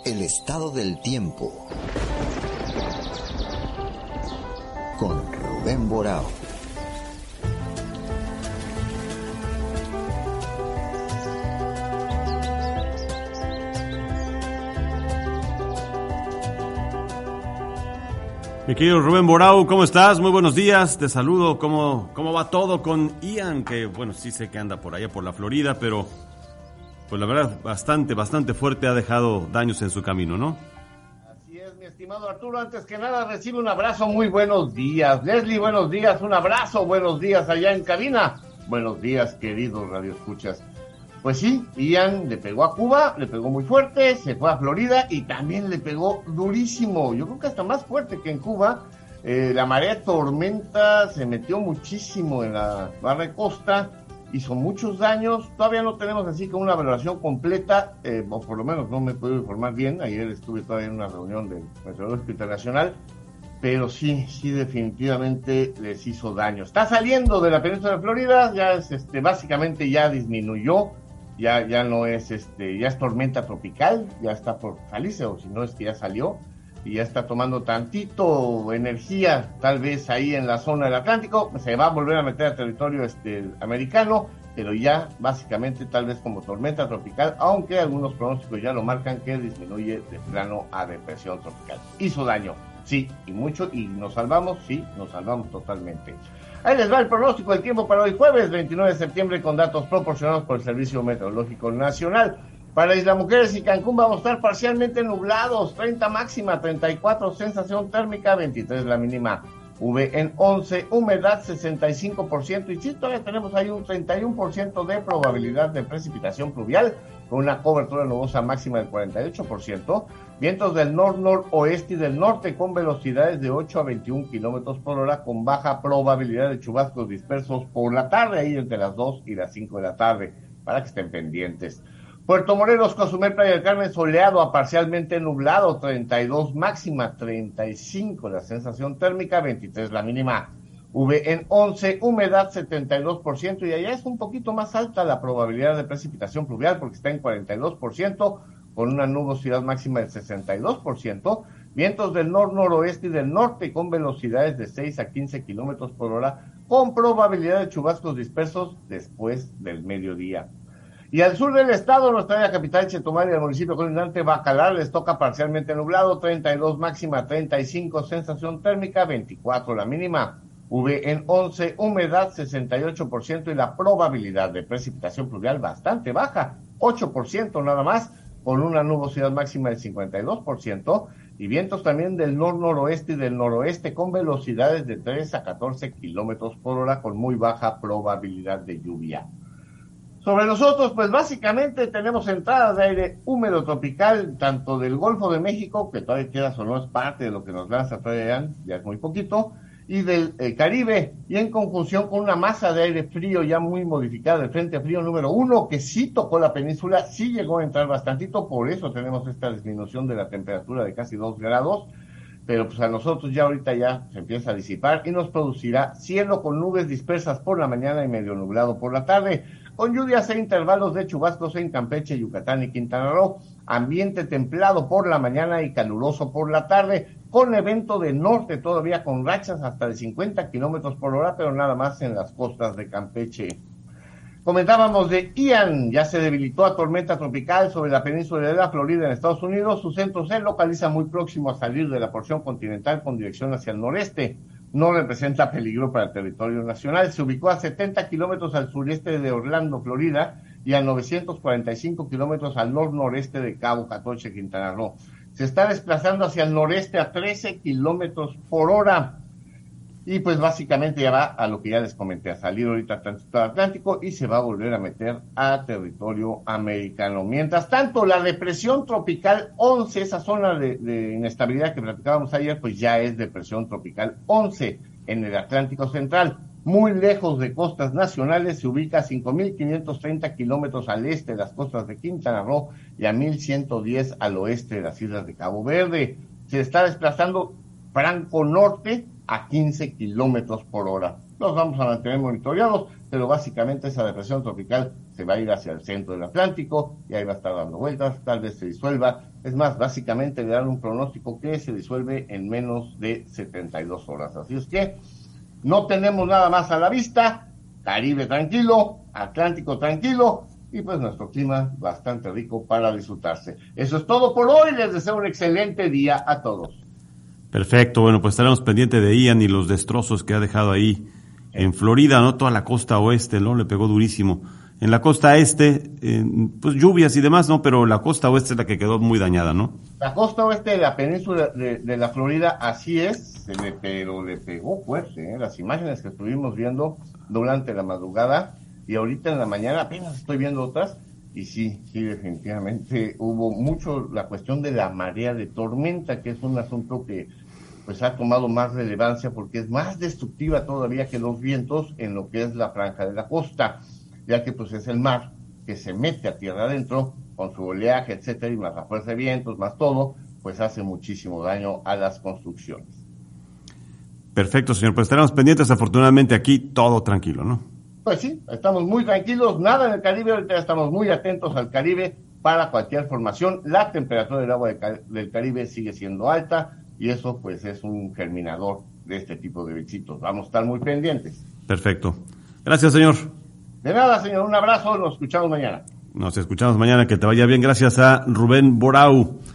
El estado del tiempo con Rubén Borao. Mi querido Rubén Borao, ¿cómo estás? Muy buenos días, te saludo. ¿Cómo va todo con Ian? Que bueno, sí sé que anda por allá por la Florida, pero pues la verdad bastante fuerte, ha dejado daños en su camino, ¿no? Así es, mi estimado Arturo. Antes que nada, recibe un abrazo, muy buenos días. Leslie, buenos días, un abrazo, buenos días allá en cabina. Buenos días, queridos radioescuchas. Pues sí, Ian le pegó a Cuba, le pegó muy fuerte, se fue a Florida y también le pegó durísimo. Yo creo que hasta más fuerte que en Cuba. La marea de tormenta se metió muchísimo en la barra de costa, hizo muchos daños. Todavía no tenemos así como una valoración completa, o por lo menos no me he podido informar bien. Ayer estuve todavía en una reunión del Meteorológico Internacional, pero sí definitivamente les hizo daño. Está saliendo de la península de Florida, ya es básicamente ya disminuyó. Ya no es ya es tormenta tropical, ya está por salirse, o si no es que ya salió y ya está tomando tantito energía, tal vez ahí en la zona del Atlántico. Se va a volver a meter a territorio americano, pero ya básicamente tal vez como tormenta tropical, aunque algunos pronósticos ya lo marcan que disminuye de plano a depresión tropical. Hizo daño, sí, y mucho, y nos salvamos, sí, nos salvamos totalmente. Ahí les va el pronóstico del tiempo para hoy jueves 29 de septiembre con datos proporcionados por el Servicio Meteorológico Nacional. Para Isla Mujeres y Cancún vamos a estar parcialmente nublados, 30 máxima, 34 sensación térmica, 23 la mínima. V en 11, humedad 65% y sí, todavía tenemos ahí un 31% de probabilidad de precipitación pluvial con una cobertura nubosa máxima del 48%, vientos del noroeste y del norte con velocidades de 8 a 21 kilómetros por hora con baja probabilidad de chubascos dispersos por la tarde, ahí entre las 2 y las 5 de la tarde, para que estén pendientes. Puerto Morelos, Cozumel, Playa del Carmen, soleado a parcialmente nublado, 32 máxima, 35 la sensación térmica, 23 la mínima. V en 11, humedad 72% y allá es un poquito más alta la probabilidad de precipitación pluvial porque está en 42% con una nubosidad máxima del 62%, vientos del noroeste y del norte con velocidades de 6 a 15 kilómetros por hora con probabilidad de chubascos dispersos después del mediodía. Y al sur del estado, nuestra área capital, Chetumal y el municipio colindante Bacalar, les toca parcialmente nublado, 32 máxima, 35 sensación térmica, 24 la mínima. V en 11, humedad 68% y la probabilidad de precipitación pluvial bastante baja, 8% nada más, con una nubosidad máxima del 52% y vientos también del noroeste y del noroeste con velocidades de 3 a 14 kilómetros por hora con muy baja probabilidad de lluvia. Sobre nosotros, pues básicamente tenemos entradas de aire húmedo tropical, tanto del Golfo de México, que todavía queda o no es parte de lo que nos lanza todavía, ya es muy poquito, y del Caribe, y en conjunción con una masa de aire frío ya muy modificada del Frente Frío número 1, que sí tocó la península, sí llegó a entrar bastantito, por eso tenemos esta disminución de la temperatura de casi 2 grados, pero pues a nosotros ya ahorita ya se empieza a disipar y nos producirá cielo con nubes dispersas por la mañana y medio nublado por la tarde, con lluvias e intervalos de chubascos en Campeche, Yucatán y Quintana Roo, ambiente templado por la mañana y caluroso por la tarde, con evento de norte todavía con rachas hasta de 50 kilómetros por hora, pero nada más en las costas de Campeche. Comentábamos de Ian, ya se debilitó a tormenta tropical sobre la península de la Florida en Estados Unidos. Su centro se localiza muy próximo a salir de la porción continental con dirección hacia el noreste. No representa peligro para el territorio nacional. Se ubicó a 70 kilómetros al sureste de Orlando, Florida, y a 945 kilómetros al noreste de Cabo Catoche, Quintana Roo. Se está desplazando hacia el noreste a 13 kilómetros por hora. Y pues básicamente ya va a lo que ya les comenté, a salir ahorita tantito al Atlántico y se va a volver a meter a territorio americano. Mientras tanto, la depresión tropical 11, esa zona de inestabilidad que platicábamos ayer, pues ya es depresión tropical 11 en el Atlántico Central. Muy lejos de costas nacionales, se ubica a 5.530 kilómetros al este de las costas de Quintana Roo y a 1.110 al oeste de las islas de Cabo Verde. Se está desplazando franco norte a 15 kilómetros por hora. Los vamos a mantener monitoreados, pero básicamente esa depresión tropical se va a ir hacia el centro del Atlántico y ahí va a estar dando vueltas, tal vez se disuelva. Es más, básicamente le dan un pronóstico que se disuelve en menos de 72 horas. Así es que no tenemos nada más a la vista. Caribe tranquilo, Atlántico tranquilo y pues nuestro clima bastante rico para disfrutarse. Eso es todo por hoy. Les deseo un excelente día a todos. Perfecto, bueno, pues estaremos pendientes de Ian y los destrozos que ha dejado ahí en Florida, ¿no? Toda la costa oeste, ¿no? Le pegó durísimo. En la costa este, pues lluvias y demás, ¿no? Pero la costa oeste es la que quedó muy dañada, ¿no? La costa oeste de la península de la Florida, así es, pero le pegó fuerte, ¿eh? Las imágenes que estuvimos viendo durante la madrugada y ahorita en la mañana apenas estoy viendo otras y sí, definitivamente hubo mucho la cuestión de la marea de tormenta, que es un asunto que pues ha tomado más relevancia porque es más destructiva todavía que los vientos en lo que es la franja de la costa, ya que pues es el mar que se mete a tierra adentro con su oleaje, etcétera, y más la fuerza de vientos, más todo, pues hace muchísimo daño a las construcciones. Perfecto, señor, pues estaremos pendientes. Afortunadamente aquí todo tranquilo, ¿no? Pues sí, estamos muy tranquilos, nada en el Caribe, ahorita estamos muy atentos al Caribe para cualquier formación. La temperatura del agua del Caribe sigue siendo alta y eso pues es un germinador de este tipo de bichitos. Vamos a estar muy pendientes. Perfecto. Gracias, señor. De nada, señor, un abrazo, nos escuchamos mañana. Nos escuchamos mañana, que te vaya bien. Gracias a Rubén Borau.